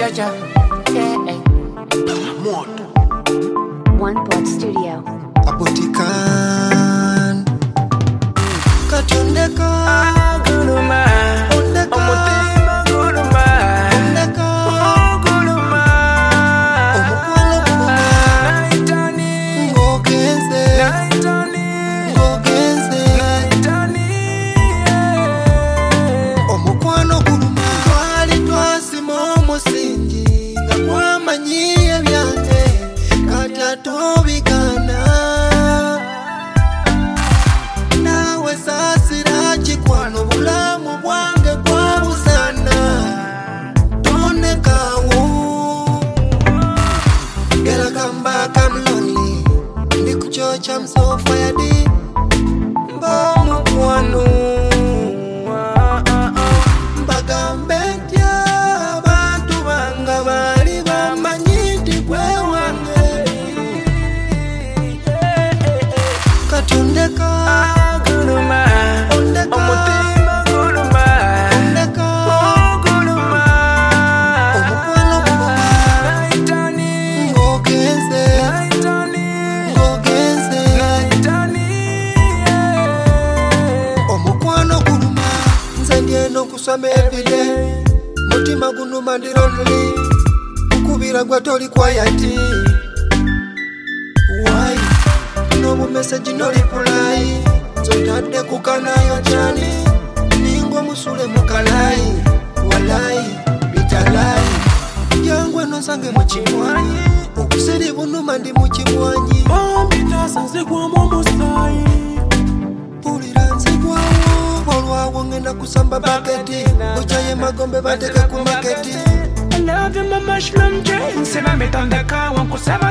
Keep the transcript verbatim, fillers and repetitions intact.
Jaja. Yeah. One Pod Studio. Abotikan Kachondeka Guluma Omutima guluma Ondeka Guluma Omukwalo guluma Naitani Ngogenze Naitani Ngogenze Naitani Omukwano guluma Twali twasima omusingi nga mwamanyiye byange kati atobigana nawe sasira kikwano bulamu bwange bwabusana tonekawo Girl, come back, I'm lonely. Ndikuchocha, I'm so fired. Mukwano Mbagambe ntya abantu banga bali bamanyi nti gwe wange Katondeka Guluma Ondeka Omutima guluma Ondeka Guluma Omukwano guluma Naitani Ngogenze Naitani Ngogenze Naitani Omukwano guluma Nze ndyeno kusoma everyday Mutima gunuma ndi lonely Kukubira gwa toli quiet Why? No message no reply Zotadde kukanayo jani Ningo musule mukalai Walai, bitalai Yangwe nozange muchimwanyi Okusiri bunuma ndi muchimwanyi Bambita sanzigwa momusai Pulira nzigwawo Olwawo ngenda kusamba baketi Uchaye magombe bateke ku maketi I love you, my mushroom dreams. If I'm it on the car, won't go seven.